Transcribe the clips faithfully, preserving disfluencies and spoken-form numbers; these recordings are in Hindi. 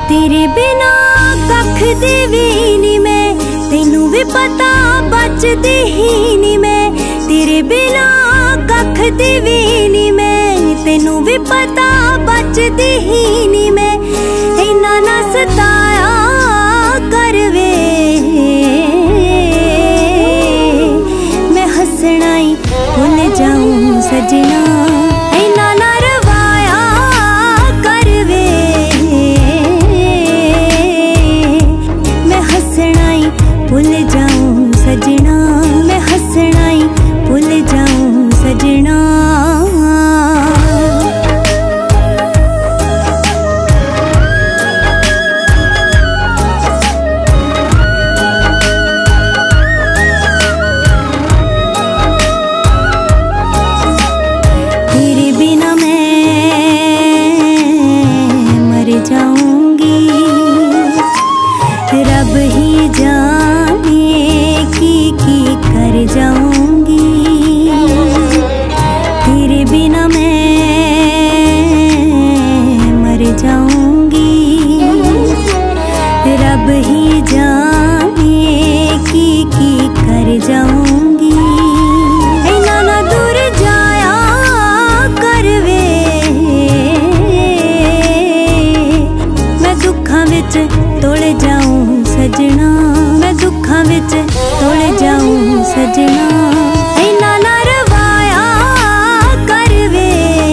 तेरे बिना कख दी भी नी मैं, तेनू भी पता बचदी ही नी मैं। तेरे बिना कख दी भी नी मैं, तेनू भी पता बचदी ही नी मैं। इन्ना ना सताया कर वे, मैं हंसना ही भुल जाऊं सजना। इन्ना ना रवाया कर वे, मैं हंसना ही भुल जाऊं सजना। मैं हंसना ही भुल जाऊं सजना। तेरे बिना मैं मर जाऊंगी, रब ही जाने की की कर जाऊंगी। तेरे बिना मैं मर जाऊंगी, रब ही जाने की की कर जाऊंगी। इन्ना ना दूर जाया कर वे, मैं दुखां विच तोड़ जाऊं सजना। मैं दुखां विच तोड़ जाऊं सजना। इन्ना ना रवाया कर वे,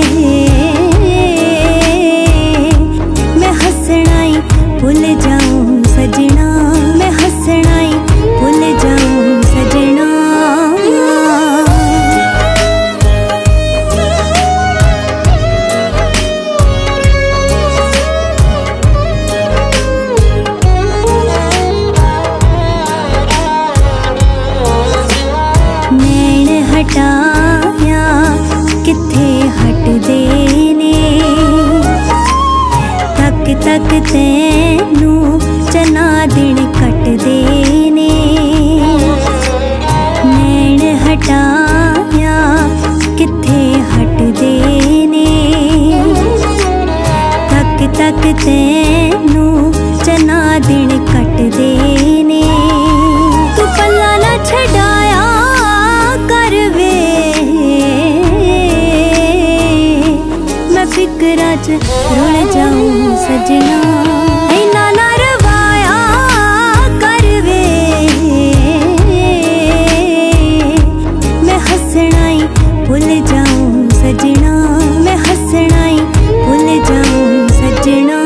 मैं हंसना ही भुल जाऊं सजना। मैं हंसना ही भुल जाऊं सजना। नैन हटाया किथे हटदे ने, तक तक तैनू चना दिन कटदे ने। नैन हटाया किथे हटदे ने, तक तक तैनू चना दिन कटदे ने। तू पल्ला ना छड़ाया कर वे, मैं फिकरां च रुल जाऊं सजना। इन्ना ना रवाया कर वे, मैं हंसना ही भुल जाऊं सजना। मैं हंसना ही भुल जाऊं सजना।